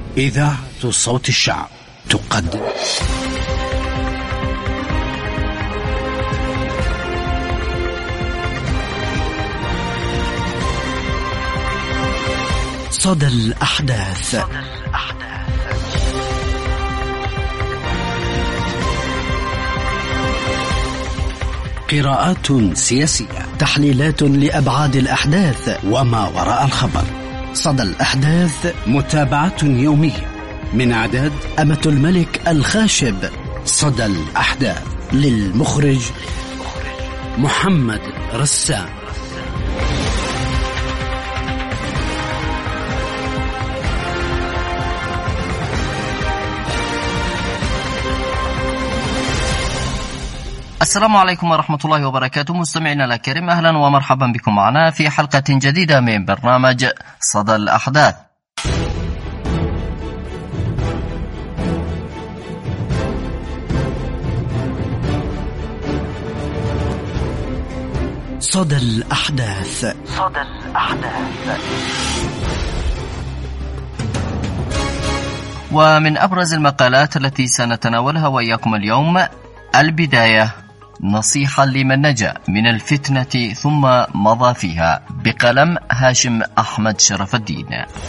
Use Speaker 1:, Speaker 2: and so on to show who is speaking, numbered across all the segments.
Speaker 1: إذاعة صوت الشعب تقدم صدى الأحداث. قراءات سياسية، تحليلات لأبعاد الأحداث وما وراء الخبر. صدى الأحداث، متابعة يومية من إعداد أمة الملك الخاشب. صدى الأحداث، للمخرج محمد رسام.
Speaker 2: السلام عليكم ورحمة الله وبركاته. مستمعينا الكرام، أهلا ومرحبا بكم معنا في حلقة جديدة من برنامج صدى الأحداث.
Speaker 1: صدى الأحداث.
Speaker 2: ومن أبرز المقالات التي سنتناولها وإياكم اليوم: البداية، نصيحة لمن نجا من الفتنة ثم مضى فيها، بقلم هاشم أحمد شرف الدين.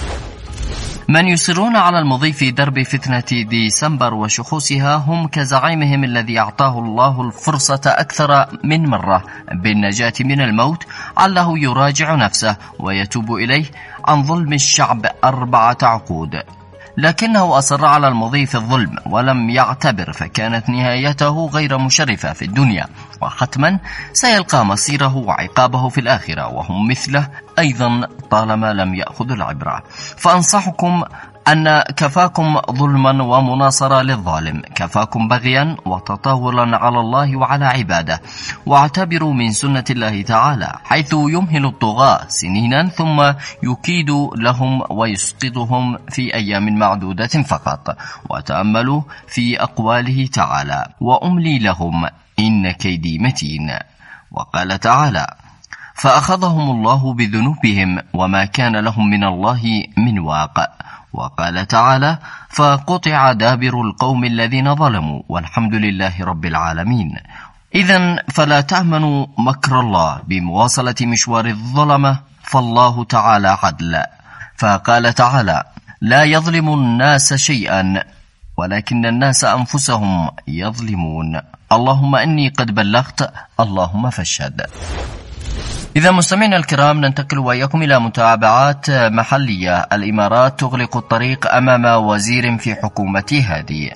Speaker 2: من يصرون على المضي في درب فتنة ديسمبر وشخوصها هم كزعيمهم الذي أعطاه الله الفرصة أكثر من مرة بالنجاة من الموت، عله يراجع نفسه ويتوب إليه عن ظلم الشعب 4 عقود، لكنه أصر على المضي في الظلم ولم يعتبر، فكانت نهايته غير مشرفة في الدنيا، وحتما سيلقى مصيره وعقابه في الآخرة، وهم مثله أيضا طالما لم يأخذوا العبرة. فأنصحكم أن كفاكم ظلما ومناصرة للظالم، كفاكم بغيا وتطاولا على الله وعلى عباده، واعتبروا من سنة الله تعالى حيث يمهل الطغاة سنينا ثم يكيد لهم ويسقطهم في أيام معدودة فقط، وتأملوا في أقواله تعالى: وأملي لهم إن كيدي متين. وقال تعالى: فأخذهم الله بذنوبهم وما كان لهم من الله من واق. وقال تعالى: فقطع دابر القوم الذين ظلموا والحمد لله رب العالمين. إذن فلا تأمنوا مكر الله بمواصلة مشوار الظلمة، فالله تعالى عدل. فقال تعالى: لا يظلم الناس شيئا ولكن الناس أنفسهم يظلمون. اللهم إني قد بلغت، اللهم فاشهد. إذا مستمعينا الكرام، ننتقل وإياكم إلى متابعات محلية. الإمارات تغلق الطريق أمام وزير في حكومة هادي.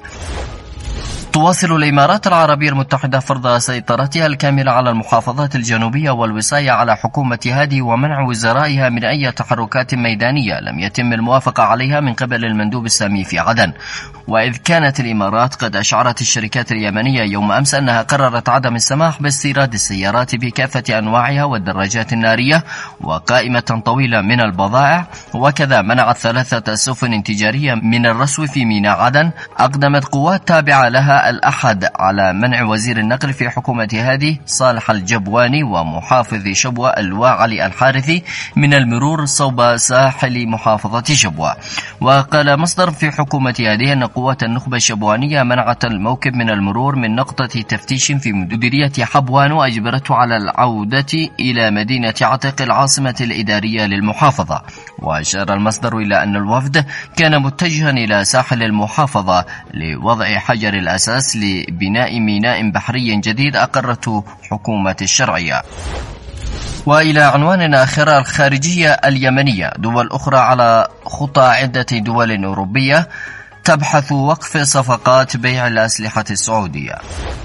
Speaker 2: تواصل الإمارات العربية المتحدة فرض سيطرتها الكاملة على المحافظات الجنوبية والوصاية على حكومة هادي ومنع وزرائها من أي تحركات ميدانية لم يتم الموافقة عليها من قبل المندوب السامي في عدن. وإذ كانت الإمارات قد أشعرت الشركات اليمنية يوم أمس أنها قررت عدم السماح باستيراد السيارات بكافة أنواعها والدراجات النارية وقائمة طويلة من البضائع، وكذا منعت 3 سفن تجارية من الرسو في ميناء عدن. أقدمت قوات تابعة لها الأحد على منع وزير النقل في حكومة هادي صالح الجبواني ومحافظ شبوة اللواء علي الحارثي من المرور صوب ساحل محافظة شبوة. وقال مصدر في حكومة هادي أن قوات النخبة الشبوانية منعت الموكب من المرور من نقطة تفتيش في مديرية حبوان وأجبرته على العودة إلى مدينة عتق العاصمة الإدارية للمحافظة. وأشار المصدر إلى أن الوفد كان متجها إلى ساحل المحافظة لوضع حجر الأساس لبناء ميناء بحري جديد أقرته حكومة الشرعية. وإلى عنوان آخر: الخارجية اليمنية، دول أخرى على خطى عدة دول أوروبية تبحث وقف صفقات بيع الأسلحة السعودية.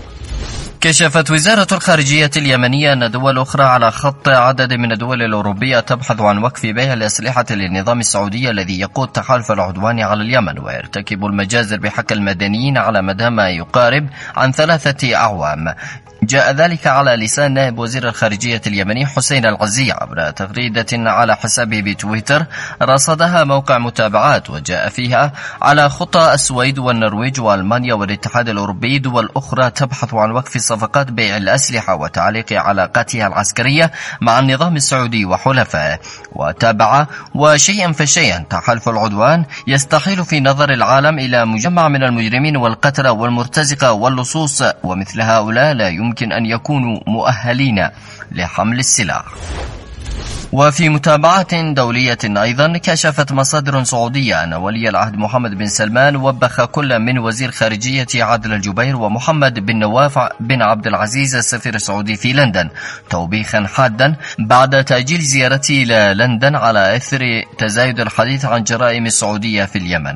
Speaker 2: كشفت وزارة الخارجية اليمنية أن دول أخرى على خط عدد من الدول الأوروبية تبحث عن وقف بيع الأسلحة للنظام السعودي الذي يقود تحالف العدوان على اليمن ويرتكب المجازر بحق المدنيين على مدى ما يقارب عن 3 أعوام. جاء ذلك على لسان نائب وزير الخارجية اليمني حسين العزي عبر تغريدة على حسابه بتويتر رصدها موقع متابعات، وجاء فيها: على خطى السويد والنرويج وألمانيا والاتحاد الأوروبي دول أخرى تبحث عن وقف صفقات بيع الأسلحة وتعليق علاقاتها العسكرية مع النظام السعودي وحلفائه. وتابع: وشيئا فشيئا تحالف العدوان يستحيل في نظر العالم إلى مجمع من المجرمين والقتلة والمرتزقة واللصوص، ومثل هؤلاء لا يمكن أن يكونوا مؤهلين لحمل السلاح. وفي متابعة دولية أيضا، كشفت مصادر سعودية أن ولي العهد محمد بن سلمان وبخ كل من وزير خارجية عادل الجبير ومحمد بن نواف بن عبد العزيز السفير السعودي في لندن توبيخا حادا بعد تأجيل زيارته إلى لندن على إثر تزايد الحديث عن جرائم السعودية في اليمن.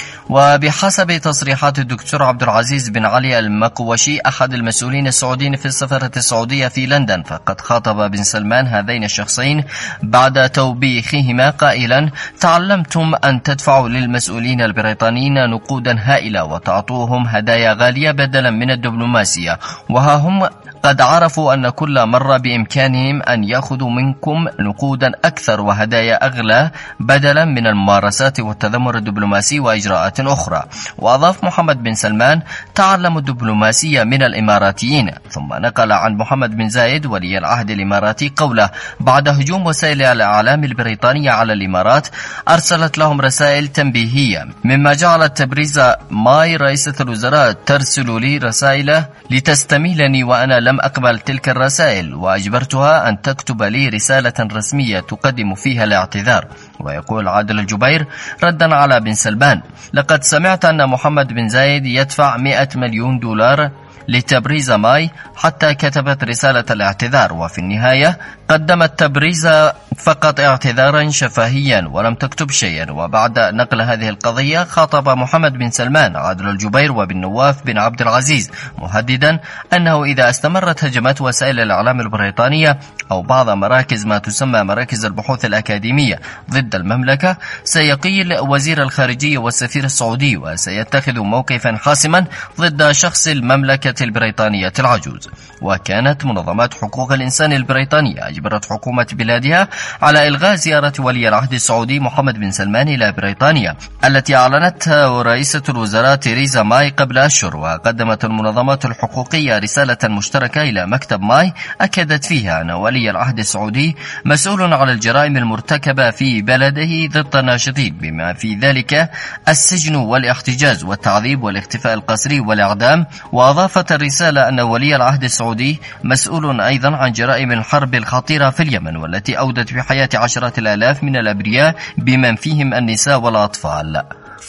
Speaker 2: وبحسب تصريحات الدكتور عبد العزيز بن علي المقوشي أحد المسؤولين السعوديين في السفارة السعودية في لندن، فقد خاطب بن سلمان هذين الشخصين بعد توبيخهما قائلا: تعلمتم أن تدفعوا للمسؤولين البريطانيين نقودا هائلة وتعطوهم هدايا غالية بدلا من الدبلوماسية، وها هم قد عرفوا أن كل مرة بإمكانهم أن يأخذوا منكم نقودا أكثر وهدايا أغلى بدلا من الممارسات والتذمر الدبلوماسي وإجراءات أخرى. وأضاف محمد بن سلمان: تعلموا الدبلوماسية من الإماراتيين. ثم نقل عن محمد بن زايد ولي العهد الإماراتي قوله بعد هجوم وسائل الإعلام البريطانية على الإمارات: أرسلت لهم رسائل تنبيهية، مما جعلت تبريز ماي رئيسة الوزراء ترسل لي رسائل لتستميلني، وأنا لم أقبل تلك الرسائل وأجبرتها أن تكتب لي رسالة رسمية تقدم فيها الاعتذار. ويقول عادل الجبير ردا على بن سلمان: لقد سمعت أن محمد بن زايد يدفع 100 مليون دولار لتبريز ماي حتى كتبت رسالة الاعتذار، وفي النهاية قدمت تبريز فقط اعتذارا شفهيا ولم تكتب شيئا. وبعد نقل هذه القضية خاطب محمد بن سلمان عادل الجبير وبن نواف بن عبد العزيز مهددا أنه إذا استمرت هجمات وسائل الإعلام البريطانية أو بعض مراكز ما تسمى مراكز البحوث الأكاديمية ضد المملكة سيقيل وزير الخارجية والسفير السعودي وسيتخذ موقفا حاسما ضد شخص المملكة البريطانية العجوز. وكانت منظمات حقوق الإنسان البريطانية أجبرت حكومة بلادها على إلغاء زيارة ولي العهد السعودي محمد بن سلمان إلى بريطانيا التي أعلنتها رئيسة الوزراء تيريزا ماي قبل أشهر. وقدمت المنظمات الحقوقية رسالة مشتركة إلى مكتب ماي أكدت فيها أن ولي العهد السعودي مسؤول على الجرائم المرتكبة في بلده ضد الناشطين، بما في ذلك السجن والاحتجاز والتعذيب والاختفاء القسري والإعدام. وأضافت الرسالة أن ولي العهد السعودي مسؤول أيضا عن جرائم الحرب الخطيرة في اليمن والتي أودت بحياة عشرات الآلاف من الأبرياء بمن فيهم النساء والأطفال.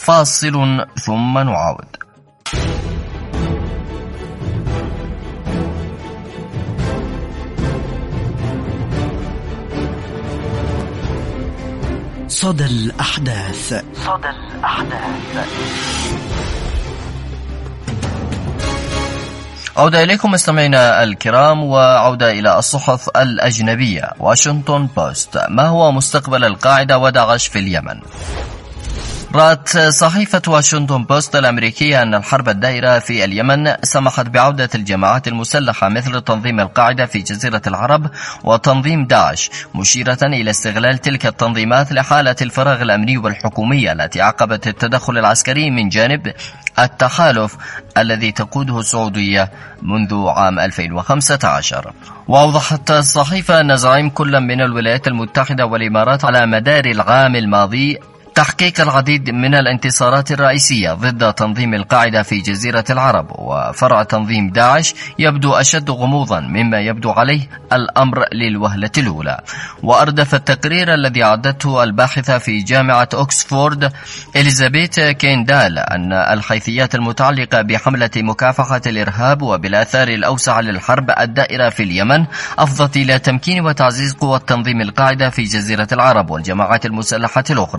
Speaker 2: فاصل ثم نعاود.
Speaker 1: صدى الأحداث.
Speaker 2: عودة إليكم مستمعينا الكرام، وعودة إلى الصحف الأجنبية. واشنطن بوست: ما هو مستقبل القاعدة وداعش في اليمن؟ رأت صحيفة واشنطن بوست الأمريكية أن الحرب الدائرة في اليمن سمحت بعودة الجماعات المسلحة مثل تنظيم القاعدة في جزيرة العرب وتنظيم داعش، مشيرة إلى استغلال تلك التنظيمات لحالة الفراغ الأمني والحكومية التي عقبت التدخل العسكري من جانب التحالف الذي تقوده السعودية منذ عام 2015. وأوضحت الصحيفة أن زعيم كل من الولايات المتحدة والإمارات على مدار العام الماضي تحقيق العديد من الانتصارات الرئيسية ضد تنظيم القاعدة في جزيرة العرب، وفرع تنظيم داعش يبدو أشد غموضا مما يبدو عليه الأمر للوهلة الأولى. وأردف التقرير الذي عدته الباحثة في جامعة أكسفورد إليزابيث كيندال أن الحيثيات المتعلقة بحملة مكافحة الإرهاب وبالآثار الأوسع للحرب الدائرة في اليمن أفضت إلى تمكين وتعزيز قوى تنظيم القاعدة في جزيرة العرب والجماعات المسلحة الأخرى،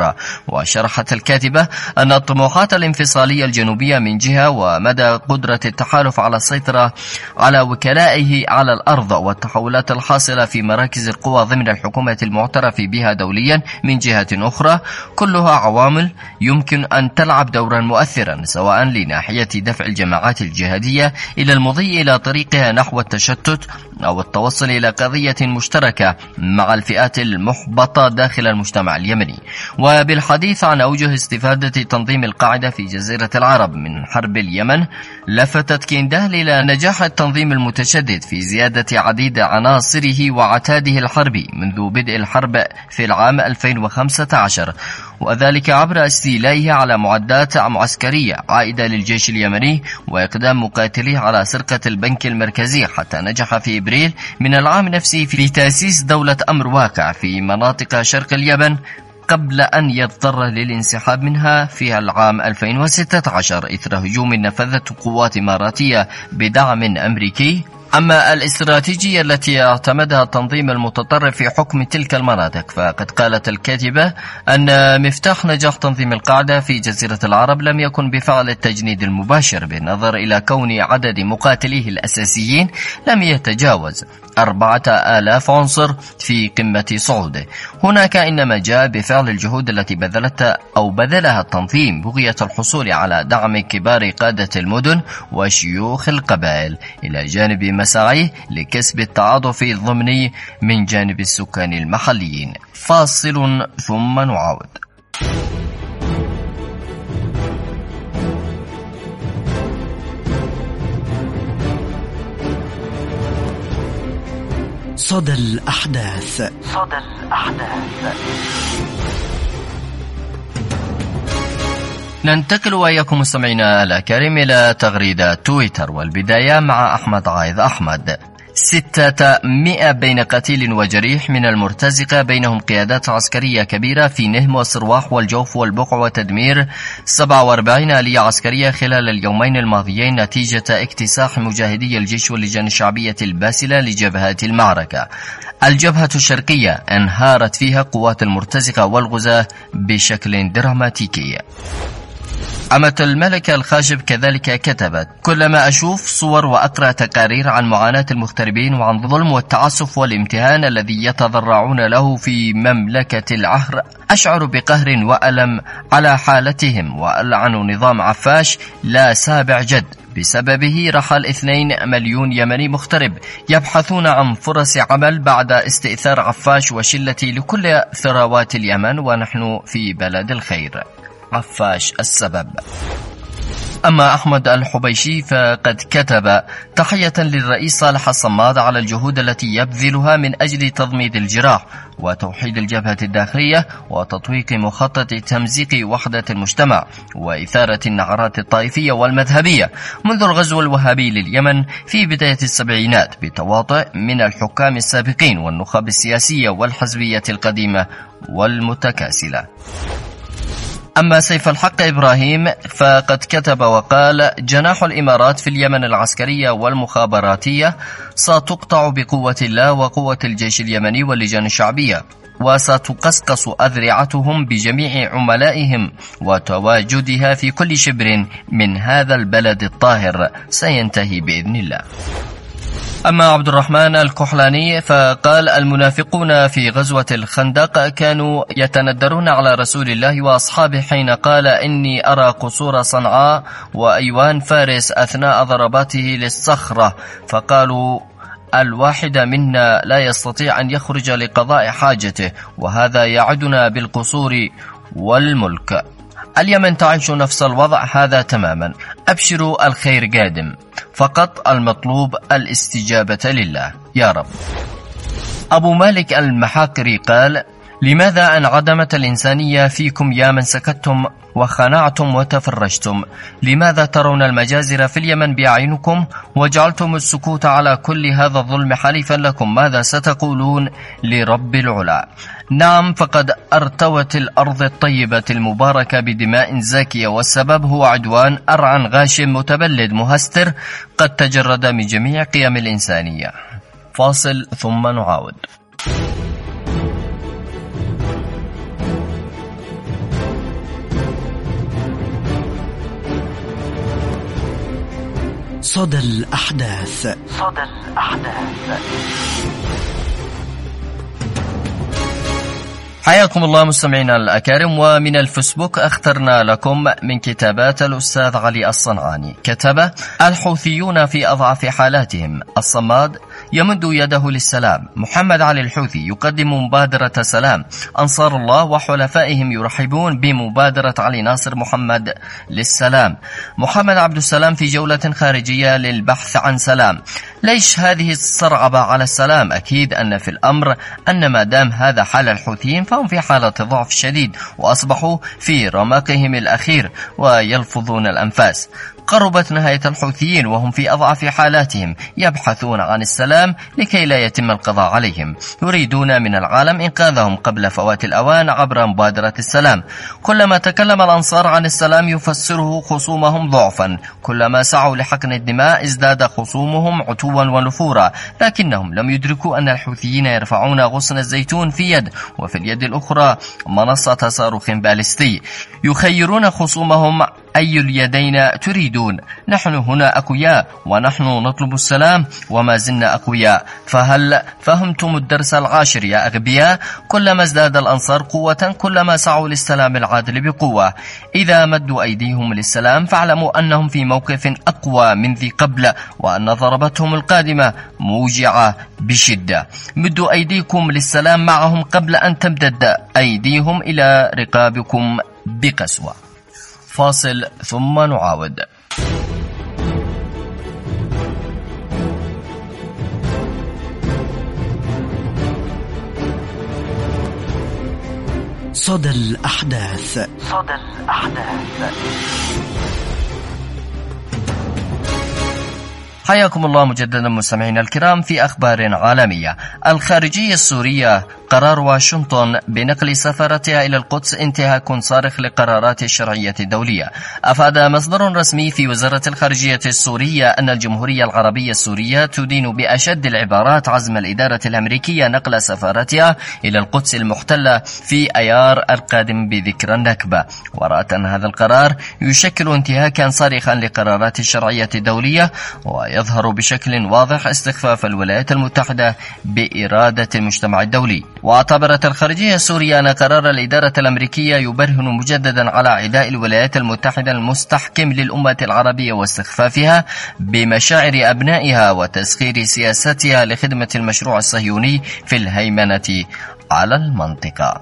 Speaker 2: وشرحت الكاتبة أن الطموحات الانفصالية الجنوبية من جهة ومدى قدرة التحالف على السيطرة على وكلائه على الأرض والتحولات الحاصلة في مراكز القوى ضمن الحكومة المعترف بها دوليا من جهة أخرى، كلها عوامل يمكن أن تلعب دورا مؤثرا سواء لناحية دفع الجماعات الجهادية إلى المضي إلى طريقها نحو التشتت أو التوصل إلى قضية مشتركة مع الفئات المحبطة داخل المجتمع اليمني. وبالحديث عن أوجه استفادة تنظيم القاعدة في جزيرة العرب من حرب اليمن، لفتت كيندال إلى نجاح التنظيم المتشدد في زيادة عديد عناصره وعتاده الحربي منذ بدء الحرب في العام 2015، وذلك عبر استيلائه على معدات عسكرية عائدة للجيش اليمني وإقدام مقاتليه على سرقة البنك المركزي، حتى نجح في إبريل من العام نفسه في تأسيس دولة أمر واقع في مناطق شرق اليمن قبل أن يضطر للانسحاب منها في العام 2016 إثر هجوم نفذته قوات إماراتية بدعم أمريكي. أما الاستراتيجية التي اعتمدها التنظيم المتطرف في حكم تلك المناطق، فقد قالت الكاتبة أن مفتاح نجاح تنظيم القاعدة في جزيرة العرب لم يكن بفعل التجنيد المباشر، بالنظر إلى كون عدد مقاتليه الأساسيين لم يتجاوز 4000 عنصر في قمة صعوده. هناك إنما جاء بفعل الجهود التي بذلها التنظيم بغية الحصول على دعم كبار قادة المدن وشيوخ القبائل، إلى جانب مساعيه لكسب التعاطف الضمني من جانب السكان المحليين. فاصل ثم نعاود.
Speaker 1: صدى الأحداث.
Speaker 2: ننتقل وإياكم مستمعينا الكريم إلى تغريدة تويتر، والبداية مع أحمد عايض أحمد. 600 بين قتيل وجريح من المرتزقة، بينهم قيادات عسكرية كبيرة في نهم والصرواح والجوف والبقع، وتدمير 47 آلية عسكرية خلال اليومين الماضيين نتيجة اكتساح مجاهدي الجيش واللجان الشعبية الباسلة لجبهات المعركة. الجبهة الشرقية انهارت فيها قوات المرتزقة والغزاة بشكل دراماتيكي. أمة الملكة الخاشب كذلك كتبت: كلما أشوف صور وأقرأ تقارير عن معاناة المغتربين وعن الظلم والتعسف والامتهان الذي يتضرعون له في مملكة العهر، أشعر بقهر وألم على حالتهم، وألعن نظام عفاش لا سابع جد بسببه رحل 2 مليون يمني مغترب يبحثون عن فرص عمل بعد استئثار عفاش وشلة لكل ثروات اليمن، ونحن في بلد الخير. عفاش السبب. أما أحمد الحبيشي فقد كتب: تحية للرئيس صالح الصماد على الجهود التي يبذلها من أجل تضميد الجراح وتوحيد الجبهة الداخلية وتطويق مخطط تمزيق وحدة المجتمع وإثارة النعرات الطائفية والمذهبية منذ الغزو الوهابي لليمن في بداية السبعينات، بتواطؤ من الحكام السابقين والنخب السياسية والحزبية القديمة والمتكاسلة. أما سيف الحق إبراهيم فقد كتب وقال: جناح الإمارات في اليمن العسكرية والمخابراتية ستقطع بقوة الله وقوة الجيش اليمني واللجان الشعبية، وستقصقص أذرعتهم بجميع عملائهم، وتواجدها في كل شبر من هذا البلد الطاهر سينتهي بإذن الله. أما عبد الرحمن الكحلاني فقال: المنافقون في غزوة الخندق كانوا يتندرون على رسول الله وأصحابه حين قال: إني أرى قصور صنعاء وأيوان فارس أثناء ضرباته للصخرة، فقالوا: الواحد منا لا يستطيع أن يخرج لقضاء حاجته، وهذا يعدنا بالقصور والملك. اليمن تعيش نفس الوضع هذا تماما، أبشروا الخير قادم، فقط المطلوب الاستجابة لله يا رب. أبو مالك المحاقري قال: لماذا انعدمت الإنسانية فيكم يا من سكتتم وخنعتم وتفرجتم؟ لماذا ترون المجازر في اليمن بأعينكم وجعلتم السكوت على كل هذا الظلم حليفا لكم؟ ماذا ستقولون لرب العلا؟ نعم، فقد ارتوت الأرض الطيبة المباركة بدماء زاكية، والسبب هو عدوان أرعن غاشم متبلد مهستر قد تجرد من جميع قيم الإنسانية. فاصل ثم نعاود.
Speaker 1: صدى الأحداث.
Speaker 2: حياكم الله مستمعينا الأكارم. ومن الفيسبوك اخترنا لكم من كتابات الأستاذ علي الصنعاني. كتب: الحوثيون في أضعف حالاتهم. الصماد يمد يده للسلام. محمد علي الحوثي يقدم مبادرة سلام. أنصار الله وحلفائهم يرحبون بمبادرة علي ناصر محمد للسلام. محمد عبد السلام في جولة خارجية للبحث عن سلام. ليش هذه الصرعبة على السلام؟ أكيد أن في الأمر أن ما دام هذا حال الحوثيين فهم في حالة ضعف شديد وأصبحوا في رمقهم الأخير ويلفظون الأنفاس. قربت نهاية الحوثيين وهم في أضعف حالاتهم، يبحثون عن السلام لكي لا يتم القضاء عليهم، يريدون من العالم إنقاذهم قبل فوات الأوان عبر مبادرة السلام. كلما تكلم الأنصار عن السلام يفسره خصومهم ضعفا، كلما سعوا لحقن الدماء ازداد خصومهم عتوا ونفورا، لكنهم لم يدركوا أن الحوثيين يرفعون غصن الزيتون في يد وفي اليد الأخرى منصة صاروخ باليستي، يخيرون خصومهم أي اليدين تريدون. نحن هنا أقوياء ونحن نطلب السلام وما زلنا أقوياء، فهل فهمتم الدرس العاشر يا أغبياء؟ كلما ازداد الأنصار قوة كلما سعوا للسلام العادل بقوة. إذا مدوا أيديهم للسلام فاعلموا أنهم في موقف أقوى من ذي قبل، وأن ضربتهم القادمة موجعة بشدة. مدوا أيديكم للسلام معهم قبل أن تمتد أيديهم إلى رقابكم بقسوة. فاصل ثم نعاود.
Speaker 1: صدى الأحداث.
Speaker 2: حياكم الله مجددا مستمعينا الكرام في أخبار عالمية. الخارجية السورية قرار واشنطن بنقل سفارتها إلى القدس انتهاك صارخ لقرارات الشرعية الدولية. أفاد مصدر رسمي في وزارة الخارجية السورية أن الجمهورية العربية السورية تدين بأشد العبارات عزم الإدارة الأمريكية نقل سفارتها إلى القدس المحتلة في أيار القادم بذكرى النكبة، ورأت أن هذا القرار يشكل انتهاكا صارخا لقرارات الشرعية الدولية، ويظهر بشكل واضح استخفاف الولايات المتحدة بإرادة المجتمع الدولي. واعتبرت الخارجية السورية أن قرار الإدارة الأمريكية يبرهن مجددا على عداء الولايات المتحدة المستحكم للأمة العربية واستخفافها بمشاعر أبنائها وتسخير سياستها لخدمة المشروع الصهيوني في الهيمنة على المنطقة.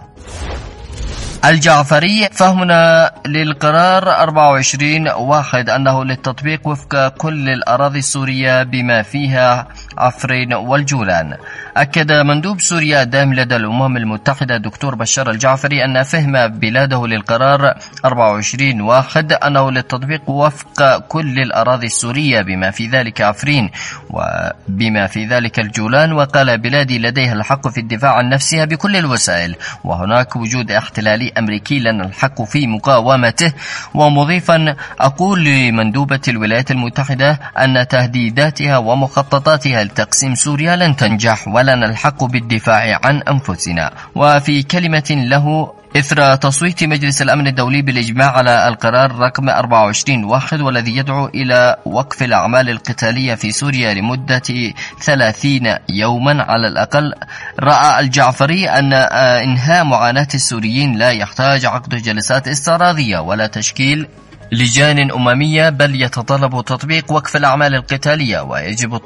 Speaker 2: الجعفري: فهمنا للقرار 24/1 أنه للتطبيق وفق كل الأراضي السورية بما فيها عفرين والجولان. أكد مندوب سوريا الدائم لدى الأمم المتحدة دكتور بشار الجعفري أن فهم بلاده للقرار 24/1 أنه للتطبيق وفق كل الأراضي السورية بما في ذلك عفرين وبما في ذلك الجولان، وقال: بلادي لديها الحق في الدفاع عن نفسها بكل الوسائل، وهناك وجود احتلالي أمريكي لنا الحق في مقاومته. ومضيفا: أقول لمندوبة الولايات المتحدة أن تهديداتها ومخططاتها لتقسيم سوريا لن تنجح، ولنا الحق بالدفاع عن أنفسنا. وفي كلمة له إثر تصويت مجلس الأمن الدولي بالإجماع على القرار رقم 24/1 والذي يدعو إلى وقف الأعمال القتالية في سوريا لمدة 30 يوما على الأقل، رأى الجعفري أن إنهاء معاناة السوريين لا يحتاج عقد جلسات استعراضية ولا تشكيل لجان أممية، بل يتطلب تطبيق وقف الأعمال القتالية، ويجب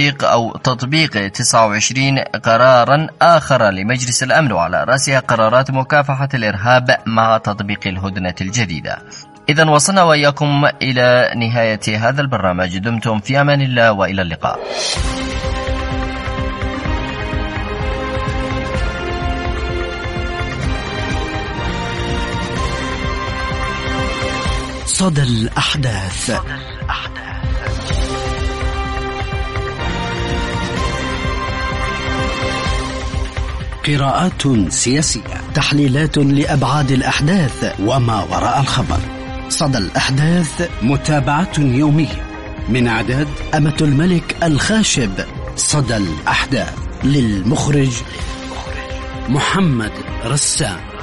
Speaker 2: تطبيق 29 قرارا آخر لمجلس الأمن، وعلى رأسها قرارات مكافحة الإرهاب مع تطبيق الهدنة الجديدة. إذن وصلنا وإياكم إلى نهاية هذا البرنامج. دمتم في أمان الله وإلى اللقاء.
Speaker 1: صدى الأحداث. قراءات سياسية، تحليلات لأبعاد الأحداث وما وراء الخبر. صدى الأحداث، متابعة يومية من إعداد أمة الملك الخاشب. صدى الأحداث، للمخرج محمد رسام.